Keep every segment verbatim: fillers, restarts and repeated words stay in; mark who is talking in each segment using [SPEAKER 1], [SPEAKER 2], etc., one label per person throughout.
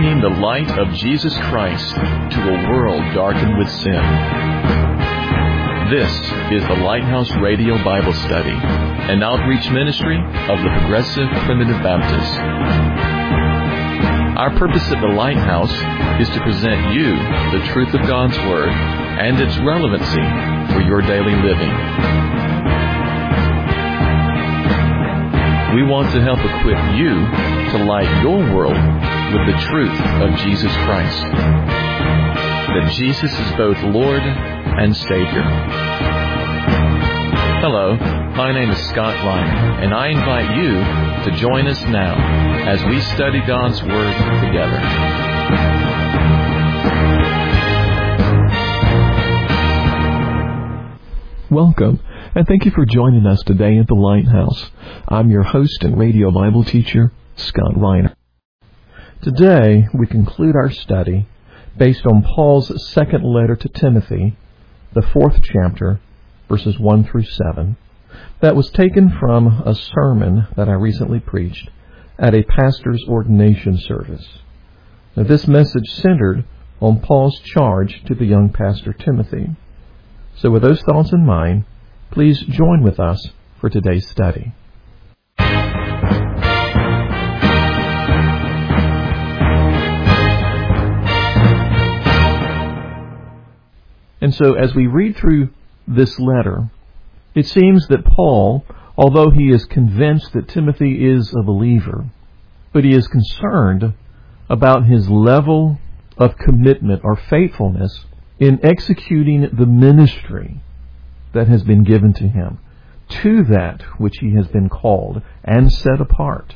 [SPEAKER 1] shining the light of Jesus Christ to a world darkened with sin. This is the Lighthouse Radio Bible Study, an outreach ministry of the Progressive Primitive Baptists. Our purpose at the Lighthouse is to present you the truth of God's Word and its relevancy for your daily living. We want to help equip you to light your world with the truth of Jesus Christ. That Jesus is both Lord and Savior. Hello, my name is Scott Reiner, and I invite you to join us now as we study God's Word together.
[SPEAKER 2] Welcome, and thank you for joining us today at the Lighthouse. I'm your host and radio Bible teacher, Scott Reiner. Today, we conclude our study based on Paul's second letter to Timothy, the fourth chapter, verses one through seven, that was taken from a sermon that I recently preached at a pastor's ordination service. Now, this message centered on Paul's charge to the young pastor Timothy. So with those thoughts in mind, please join with us for today's study. And so as we read through this letter, it seems that Paul, although he is convinced that Timothy is a believer, but he is concerned about his level of commitment or faithfulness in executing the ministry that has been given to him, to that which he has been called and set apart.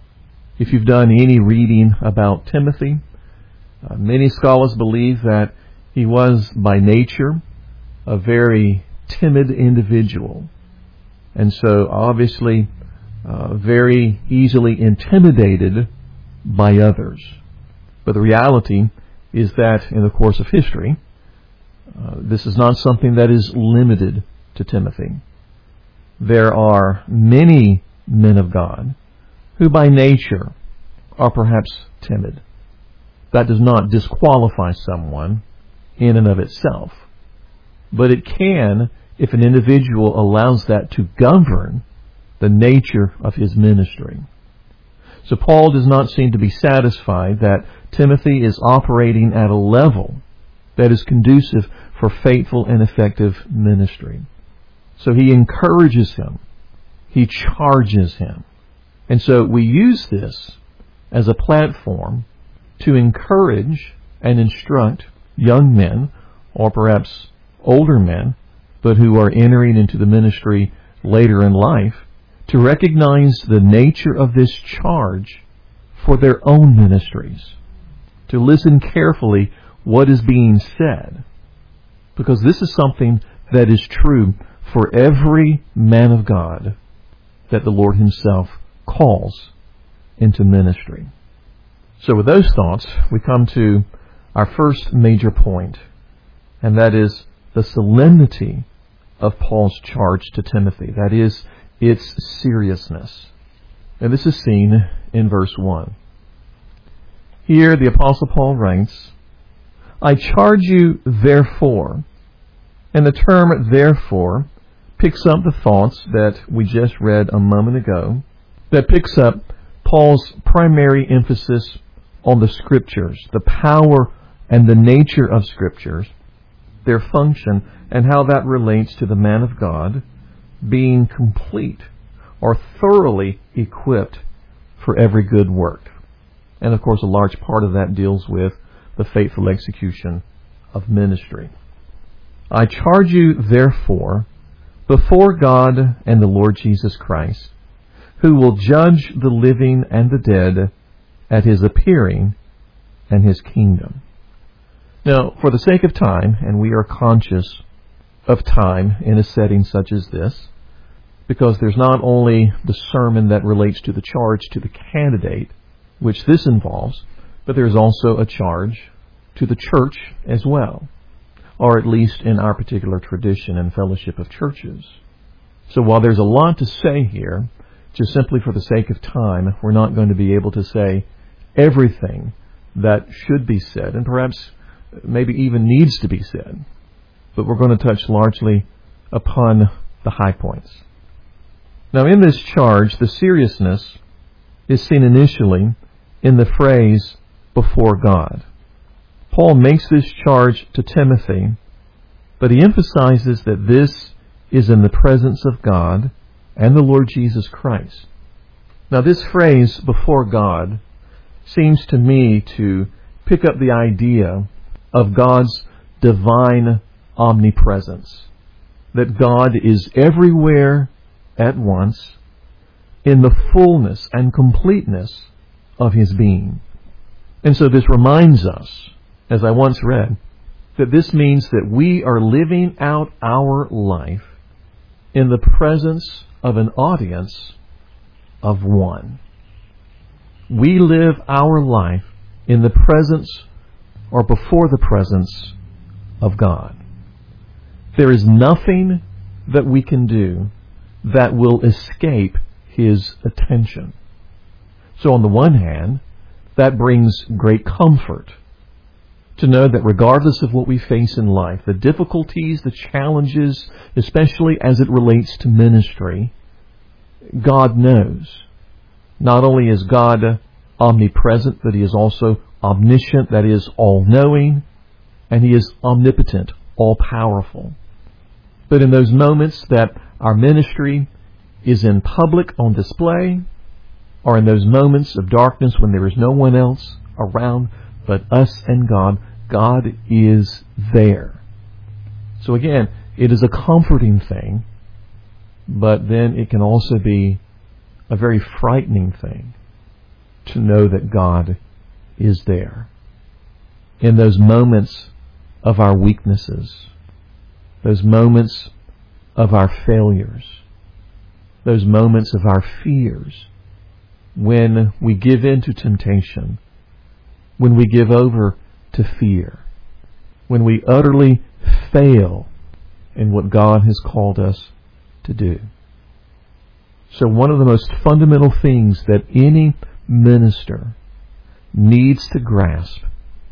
[SPEAKER 2] If you've done any reading about Timothy, uh, many scholars believe that he was by nature a very timid individual, and so obviously uh, very easily intimidated by others. But the reality is that in the course of history, uh, this is not something that is limited to Timothy. There are many men of God who by nature are perhaps timid. That does not disqualify someone in and of itself, but it can if an individual allows that to govern the nature of his ministry. So Paul does not seem to be satisfied that Timothy is operating at a level that is conducive for faithful and effective ministry. So he encourages him. He charges him. And so we use this as a platform to encourage and instruct young men, or perhaps older men, but who are entering into the ministry later in life, to recognize the nature of this charge for their own ministries, to listen carefully what is being said, because this is something that is true for every man of God that the Lord Himself calls into ministry. So with those thoughts, we come to our first major point, and that is the solemnity of Paul's charge to Timothy. That is, its seriousness. And this is seen in verse one. Here the Apostle Paul writes, I charge you therefore, and the term therefore picks up the thoughts that we just read a moment ago, that picks up Paul's primary emphasis on the Scriptures, the power and the nature of Scriptures, their function, and how that relates to the man of God being complete or thoroughly equipped for every good work. And of course, a large part of that deals with the faithful execution of ministry. I charge you, therefore, before God and the Lord Jesus Christ, who will judge the living and the dead at His appearing and His kingdom. Now, for the sake of time, and we are conscious of time in a setting such as this, because there's not only the sermon that relates to the charge to the candidate, which this involves, but there's also a charge to the church as well, or at least in our particular tradition and fellowship of churches. So while there's a lot to say here, just simply for the sake of time, we're not going to be able to say everything that should be said, and perhaps maybe even needs to be said. But we're going to touch largely upon the high points. Now, in this charge, the seriousness is seen initially in the phrase, before God. Paul makes this charge to Timothy, but he emphasizes that this is in the presence of God and the Lord Jesus Christ. Now, this phrase, before God, seems to me to pick up the idea of God's divine omnipresence, that God is everywhere at once in the fullness and completeness of His being. And so this reminds us, as I once read, that this means that we are living out our life in the presence of an audience of one. We live our life in the presence or before the presence of God. There is nothing that we can do that will escape His attention. So on the one hand, that brings great comfort to know that regardless of what we face in life, the difficulties, the challenges, especially as it relates to ministry, God knows. Not only is God omnipresent, but He is also omniscient, that is, all-knowing, and He is omnipotent, all-powerful. But in those moments that our ministry is in public on display, or in those moments of darkness when there is no one else around but us and God, God is there. So again, it is a comforting thing, but then it can also be a very frightening thing to know that God is there. In those moments of our weaknesses, those moments of our failures, those moments of our fears, when we give in to temptation, when we give over to fear, when we utterly fail in what God has called us to do. So one of the most fundamental things that any minister needs to grasp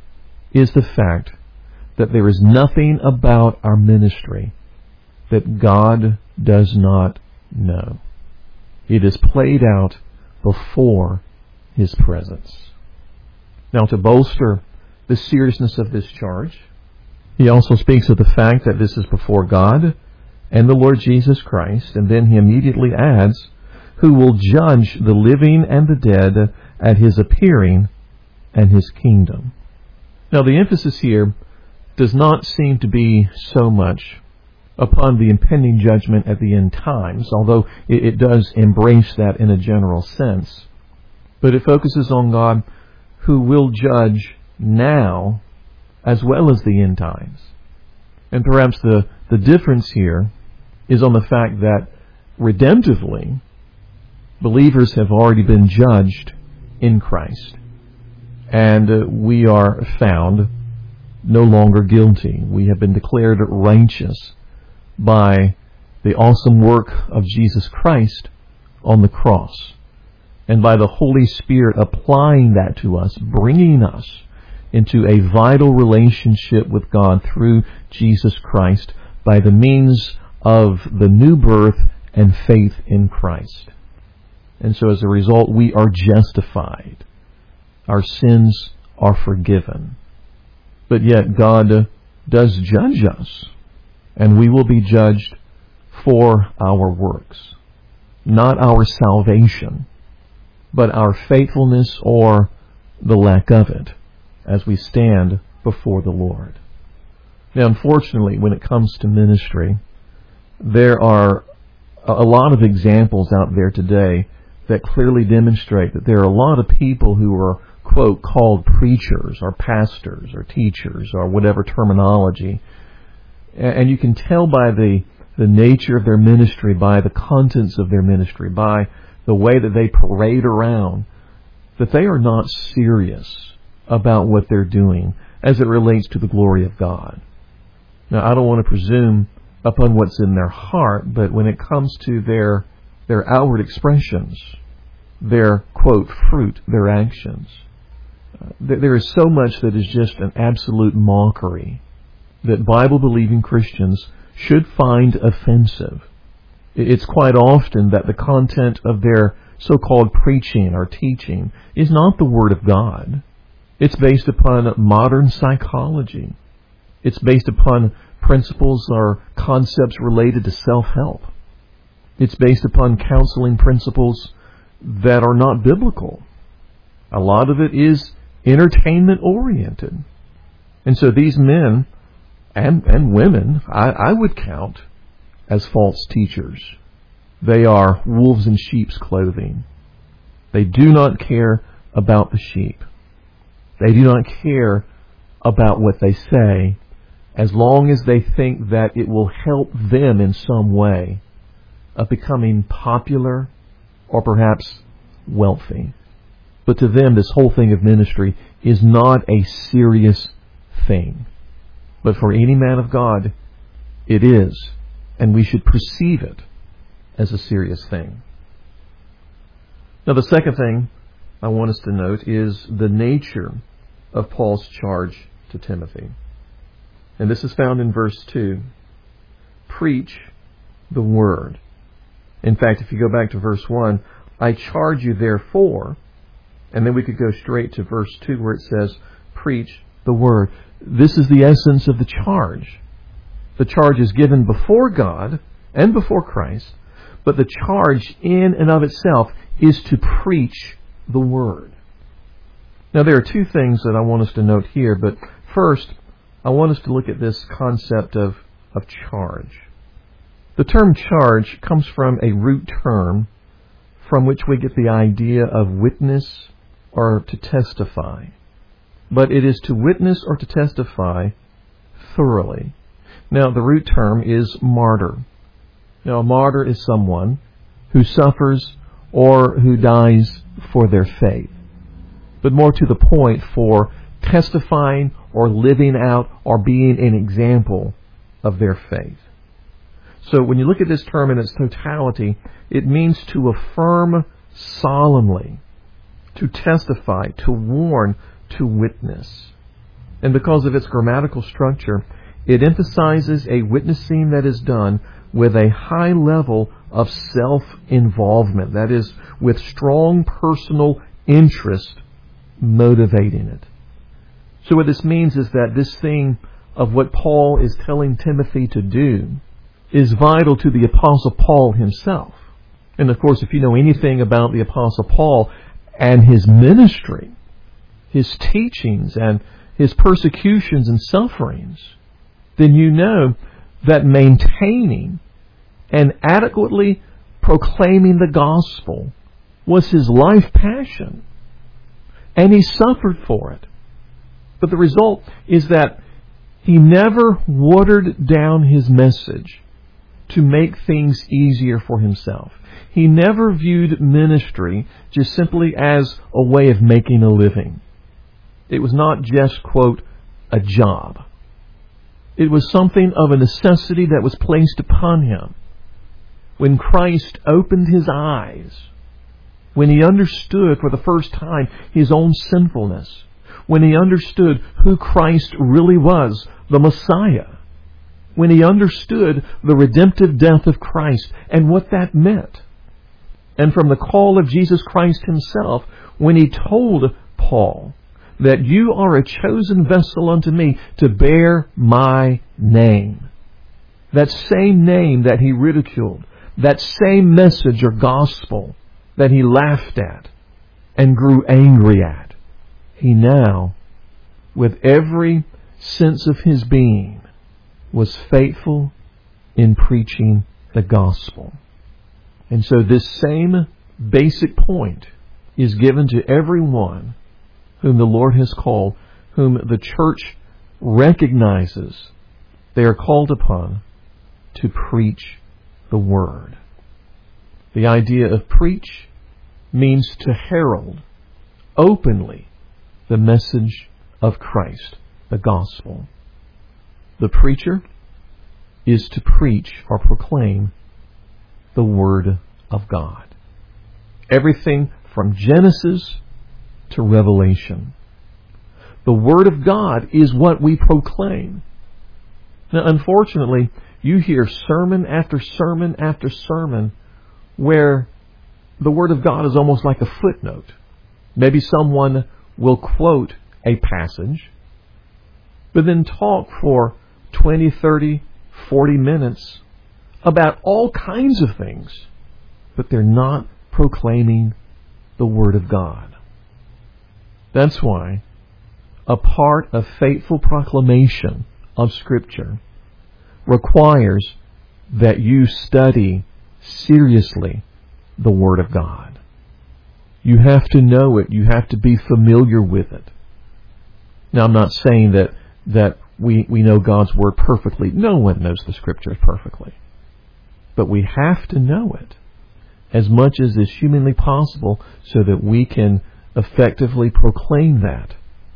[SPEAKER 2] is the fact that there is nothing about our ministry that God does not know. It is played out before His presence. Now, to bolster the seriousness of this charge, he also speaks of the fact that this is before God and the Lord Jesus Christ, and then he immediately adds, who will judge the living and the dead at His appearing and His kingdom. Now, the emphasis here does not seem to be so much upon the impending judgment at the end times, although it, it does embrace that in a general sense. But it focuses on God who will judge now as well as the end times. And perhaps the, the difference here is on the fact that redemptively, believers have already been judged in Christ. And uh, we are found no longer guilty. We have been declared righteous by the awesome work of Jesus Christ on the cross, and by the Holy Spirit applying that to us, bringing us into a vital relationship with God through Jesus Christ by the means of the new birth and faith in Christ. And so as a result, we are justified. Our sins are forgiven. But yet God does judge us, and we will be judged for our works. Not our salvation, but our faithfulness or the lack of it as we stand before the Lord. Now, unfortunately, when it comes to ministry, there are a lot of examples out there today that clearly demonstrate that there are a lot of people who are, quote, called preachers or pastors or teachers or whatever terminology. And you can tell by the, the nature of their ministry, by the contents of their ministry, by the way that they parade around, that they are not serious about what they're doing as it relates to the glory of God. Now, I don't want to presume upon what's in their heart, but when it comes to their their outward expressions, their, quote, fruit, their actions, Uh, there is so much that is just an absolute mockery that Bible-believing Christians should find offensive. It's quite often that the content of their so-called preaching or teaching is not the Word of God. It's based upon modern psychology. It's based upon principles or concepts related to self-help. It's based upon counseling principles that are not biblical. A lot of it is entertainment-oriented. And so these men and, and women, I, I would count as false teachers. They are wolves in sheep's clothing. They do not care about the sheep. They do not care about what they say as long as they think that it will help them in some way of becoming popular or perhaps wealthy. But to them, this whole thing of ministry is not a serious thing. But for any man of God, it is, and we should perceive it as a serious thing. Now, the second thing I want us to note is the nature of Paul's charge to Timothy. And this is found in verse two. Preach the word. In fact, if you go back to verse one, I charge you therefore, and then we could go straight to verse two where it says, preach the word. This is the essence of the charge. The charge is given before God and before Christ, but the charge in and of itself is to preach the word. Now, there are two things that I want us to note here, but first, I want us to look at this concept of, of charge. The term charge comes from a root term from which we get the idea of witness or to testify. But it is to witness or to testify thoroughly. Now, the root term is martyr. Now, a martyr is someone who suffers or who dies for their faith. But more to the point, for testifying or living out or being an example of their faith. So when you look at this term in its totality, it means to affirm solemnly, to testify, to warn, to witness. And because of its grammatical structure, it emphasizes a witnessing that is done with a high level of self-involvement. That is, with strong personal interest motivating it. So what this means is that this thing of what Paul is telling Timothy to do is vital to the Apostle Paul himself. And of course, if you know anything about the Apostle Paul and his ministry, his teachings and his persecutions and sufferings, then you know that maintaining and adequately proclaiming the gospel was his life passion. And he suffered for it. But the result is that he never watered down his message to make things easier for himself. He never viewed ministry just simply as a way of making a living. It was not just, quote, a job. It was something of a necessity that was placed upon him. When Christ opened his eyes, when he understood for the first time his own sinfulness, when he understood who Christ really was, the Messiah, when he understood the redemptive death of Christ and what that meant, and from the call of Jesus Christ himself, when he told Paul that you are a chosen vessel unto me to bear my name, that same name that he ridiculed, that same message or gospel that he laughed at and grew angry at, he now, with every sense of his being, was faithful in preaching the gospel. And so this same basic point is given to everyone whom the Lord has called, whom the church recognizes they are called upon to preach the word. The idea of preach means to herald openly the message of Christ, the gospel. The preacher is to preach or proclaim the Word of God. Everything from Genesis to Revelation. The Word of God is what we proclaim. Now, unfortunately, you hear sermon after sermon after sermon where the Word of God is almost like a footnote. Maybe someone will quote a passage, but then talk for twenty, thirty, forty minutes about all kinds of things, but they're not proclaiming the Word of God. That's why a part of faithful proclamation of Scripture requires that you study seriously the Word of God. You have to know it. You have to be familiar with it. Now, I'm not saying that that we, we know God's Word perfectly. No one knows the Scriptures perfectly. But we have to know it as much as is humanly possible so that we can effectively proclaim that.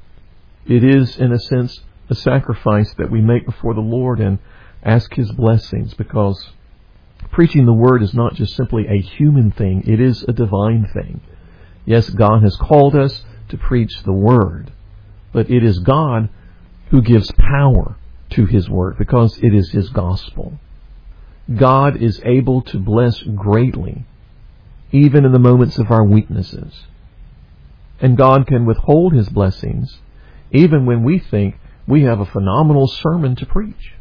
[SPEAKER 2] It is, in a sense, a sacrifice that we make before the Lord and ask His blessings, because preaching the Word is not just simply a human thing, it is a divine thing. Yes, God has called us to preach the Word, but it is God who gives power to His Word because it is His gospel. God is able to bless greatly, even in the moments of our weaknesses. And God can withhold His blessings even when we think we have a phenomenal sermon to preach.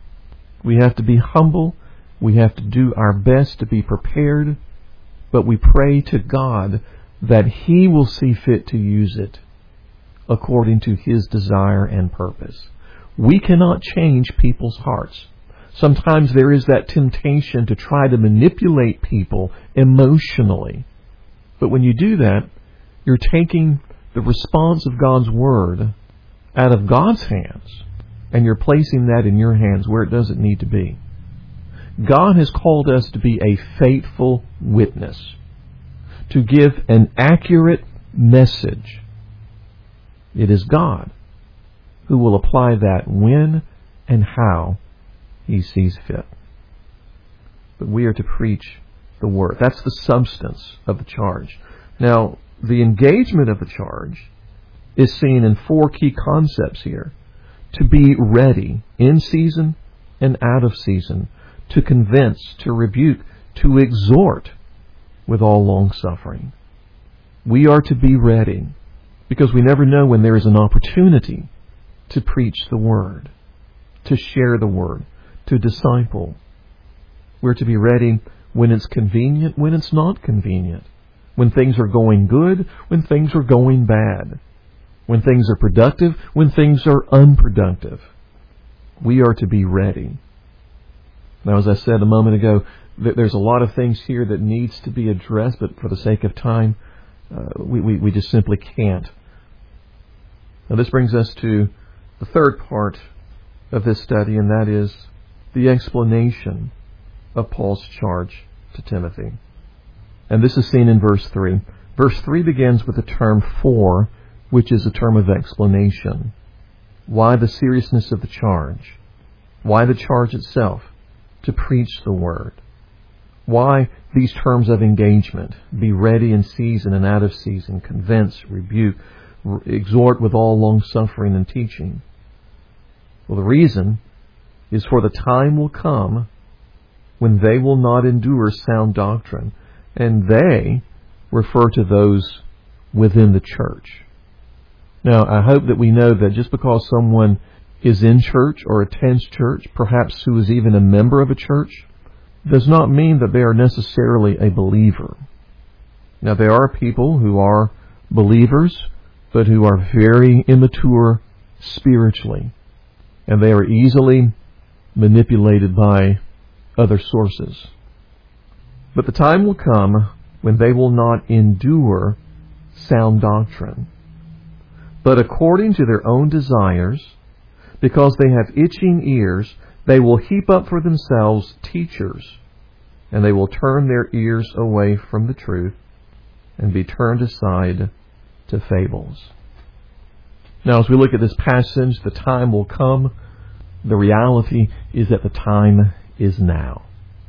[SPEAKER 2] We have to be humble. We have to do our best to be prepared. But we pray to God that He will see fit to use it according to His desire and purpose. We cannot change people's hearts. Sometimes there is that temptation to try to manipulate people emotionally. But when you do that, you're taking the response of God's Word out of God's hands, and you're placing that in your hands where it doesn't need to be. God has called us to be a faithful witness, to give an accurate message. It is God who will apply that when and how He sees fit. But we are to preach the Word. That's the substance of the charge. Now, the engagement of the charge is seen in four key concepts here. To be ready in season and out of season, to convince, to rebuke, to exhort with all long suffering. We are to be ready because we never know when there is an opportunity to preach the Word, to share the Word, to disciple. We're to be ready when it's convenient, when it's not convenient, when things are going good, when things are going bad, when things are productive, when things are unproductive. We are to be ready. Now, as I said a moment ago, there's a lot of things here that needs to be addressed, but for the sake of time, uh, we, we, we just simply can't. Now, this brings us to the third part of this study, and that is the explanation of Paul's charge to Timothy. And this is seen in verse three. Verse three begins with the term for, which is a term of explanation. Why the seriousness of the charge? Why the charge itself? To preach the Word. Why these terms of engagement? Be ready in season and out of season. Convince, rebuke, re- exhort with all long suffering and teaching. Well, the reason is for the time will come when they will not endure sound doctrine. And they refer to those within the church. Now, I hope that we know that just because someone is in church or attends church, perhaps who is even a member of a church, does not mean that they are necessarily a believer. Now, there are people who are believers, but who are very immature spiritually, and they are easily manipulated by other sources. But the time will come when they will not endure sound doctrine, but according to their own desires, because they have itching ears, they will heap up for themselves teachers, and they will turn their ears away from the truth and be turned aside to fables. Now, as we look at this passage, the time will come. The reality is that the time is now.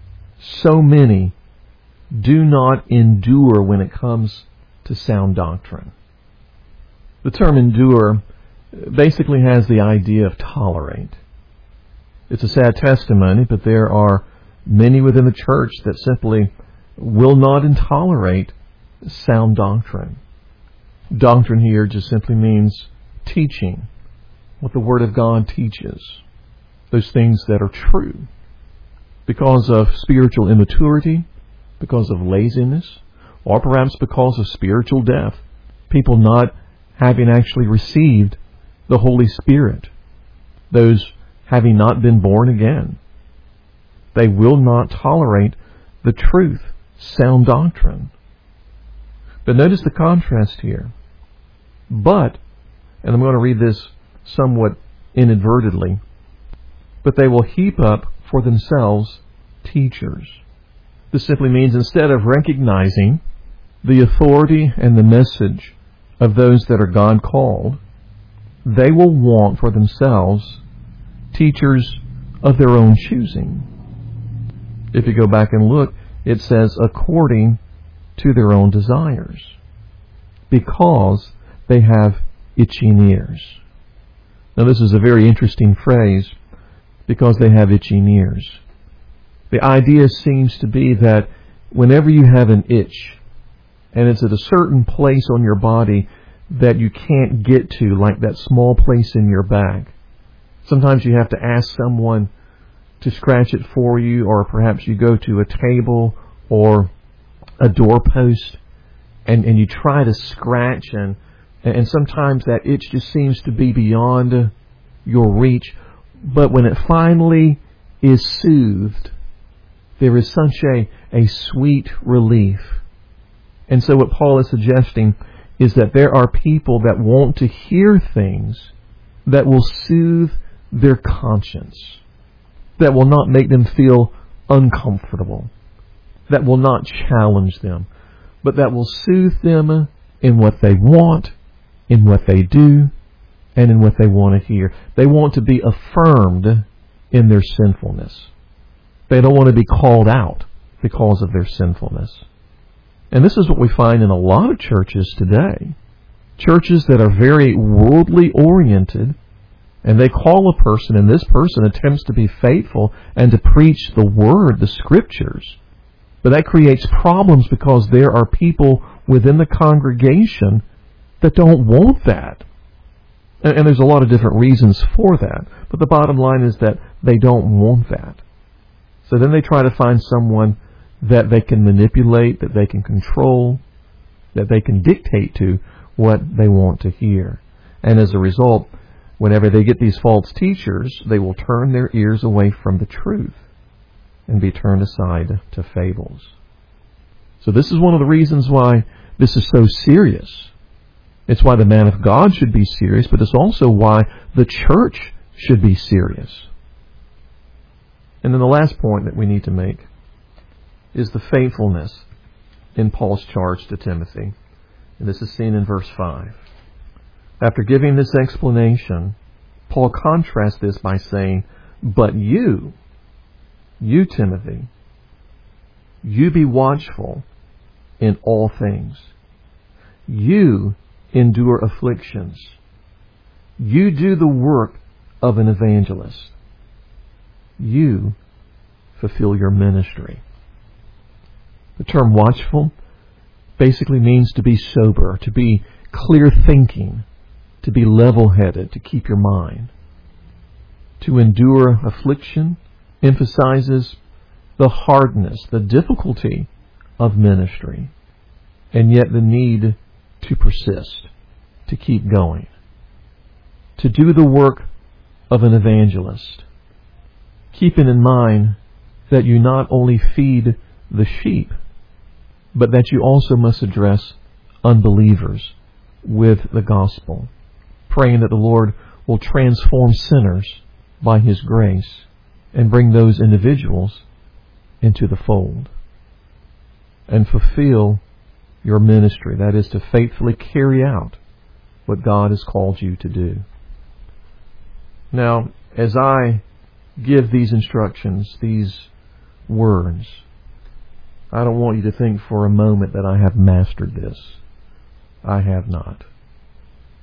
[SPEAKER 2] So many do not endure when it comes to sound doctrine. The term endure basically has the idea of tolerate. It's a sad testimony, but there are many within the church that simply will not tolerate sound doctrine. Doctrine here just simply means teaching, what the Word of God teaches, those things that are true. Because of spiritual immaturity, because of laziness, or perhaps because of spiritual death, people not having actually received the Holy Spirit, those having not been born again, they will not tolerate the truth, sound doctrine. But notice the contrast here. But, and I'm going to read this somewhat inadvertently, but they will heap up for themselves teachers. This simply means instead of recognizing the authority and the message of those that are God called, they will want for themselves teachers of their own choosing. If you go back and look, it says according to their own desires, because they have itching ears. Now this is a very interesting phrase, because they have itching ears. The idea seems to be that whenever you have an itch, and it's at a certain place on your body that you can't get to, like that small place in your back, sometimes you have to ask someone to scratch it for you, or perhaps you go to a table or a doorpost and, and you try to scratch, and, and sometimes that itch just seems to be beyond your reach. But when it finally is soothed, there is such a, a sweet relief. And so what Paul is suggesting is that there are people that want to hear things that will soothe their conscience, that will not make them feel uncomfortable, that will not challenge them, but that will soothe them in what they want, in what they do, and in what they want to hear. They want to be affirmed in their sinfulness. They don't want to be called out because of their sinfulness. And this is what we find in a lot of churches today. Churches that are very worldly oriented, and they call a person, and this person attempts to be faithful and to preach the Word, the Scriptures. But that creates problems because there are people within the congregation that don't want that. And, and there's a lot of different reasons for that. But the bottom line is that they don't want that. So then they try to find someone that they can manipulate, that they can control, that they can dictate to what they want to hear. And as a result, whenever they get these false teachers, they will turn their ears away from the truth and be turned aside to fables. So this is one of the reasons why this is so serious. It's why the man of God should be serious, but it's also why the church should be serious. And then the last point that we need to make is the faithfulness in Paul's charge to Timothy. And this is seen in verse five. After giving this explanation, Paul contrasts this by saying, "But you, you Timothy, you be watchful in all things. You endure afflictions. You do the work of an evangelist. You fulfill your ministry." The term watchful basically means to be sober, to be clear thinking, to be level-headed, to keep your mind. To endure affliction emphasizes the hardness, the difficulty of ministry, and yet the need to persist, to keep going. To do the work of an evangelist, keeping in mind that you not only feed the sheep, but that you also must address unbelievers with the gospel, praying that the Lord will transform sinners by His grace and bring those individuals into the fold and fulfill your ministry. That is, to faithfully carry out what God has called you to do. Now, as I give these instructions, these words, I don't want you to think for a moment that I have mastered this. I have not.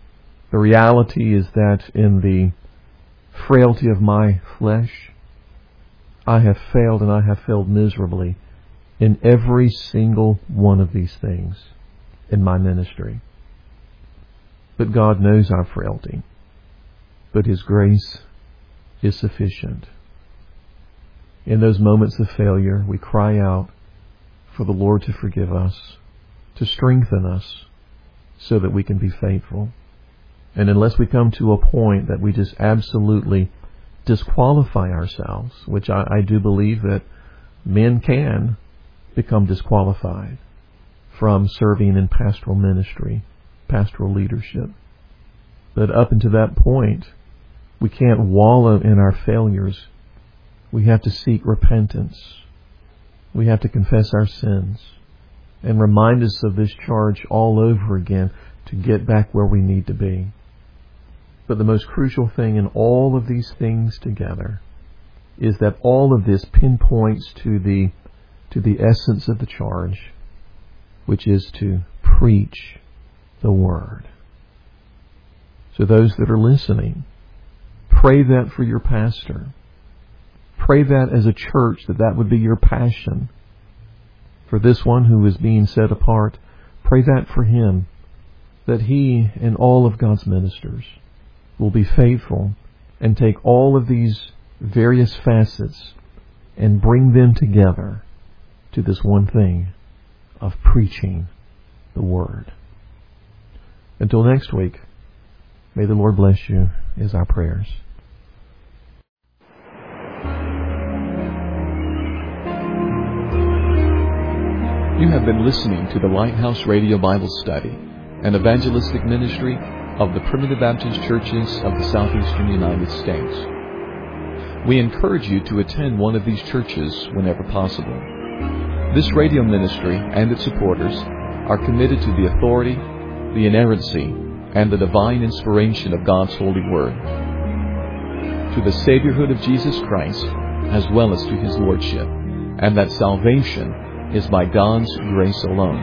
[SPEAKER 2] The reality is that in the frailty of my flesh, I have failed, and I have failed miserably in every single one of these things in my ministry. But God knows our frailty. But His grace is sufficient. In those moments of failure, we cry out for the Lord to forgive us, to strengthen us, so that we can be faithful. And unless we come to a point that we just absolutely disqualify ourselves, which I, I do believe that men can become disqualified from serving in pastoral ministry, pastoral leadership. But up until that point, we can't wallow in our failures. We have to seek repentance. We have to confess our sins and remind us of this charge all over again to get back where we need to be. But the most crucial thing in all of these things together is that all of this pinpoints to the to the essence of the charge, which is to preach the Word. So those that are listening, pray that for your pastor. Pray that as a church, that that would be your passion. For this one who is being set apart, pray that for him, that he and all of God's ministers will be faithful and take all of these various facets and bring them together to this one thing of preaching the Word. Until next week, may the Lord bless you, is our prayers.
[SPEAKER 1] You have been listening to the Lighthouse Radio Bible Study, an evangelistic ministry of the Primitive Baptist Churches of the Southeastern United States. We encourage you to attend one of these churches whenever possible. This radio ministry and its supporters are committed to the authority, the inerrancy, and the divine inspiration of God's holy Word, to the Saviorhood of Jesus Christ, as well as to His Lordship, and that salvation is by God's grace alone.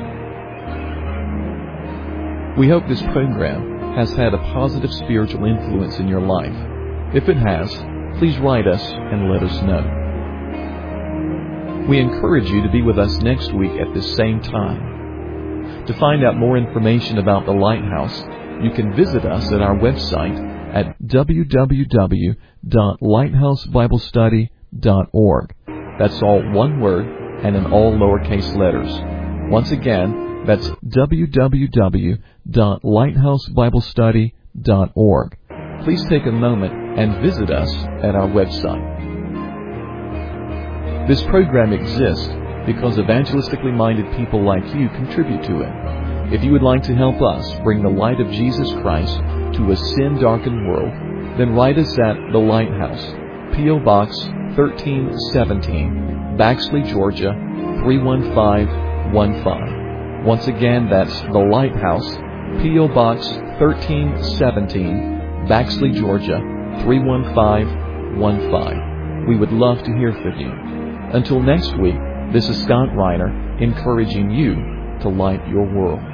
[SPEAKER 1] We hope this program has had a positive spiritual influence in your life. If it has, please write us and let us know. We encourage you to be with us next week at this same time. To find out more information about the Lighthouse, you can visit us at our website at w w w dot lighthouse bible study dot org. That's all one word and in all lowercase letters. Once again, that's w w w dot lighthouse bible study dot org. Please take a moment and visit us at our website. This program exists because evangelistically minded people like you contribute to it. If you would like to help us bring the light of Jesus Christ to a sin-darkened world, then write us at The Lighthouse, P O. Box thirteen seventeen, Baxley, Georgia, three one five one five. Once again, that's The Lighthouse, P O. Box thirteen seventeen, Baxley, Georgia, three one five one five. We would love to hear from you. Until next week, this is Scott Reiner encouraging you to light your world.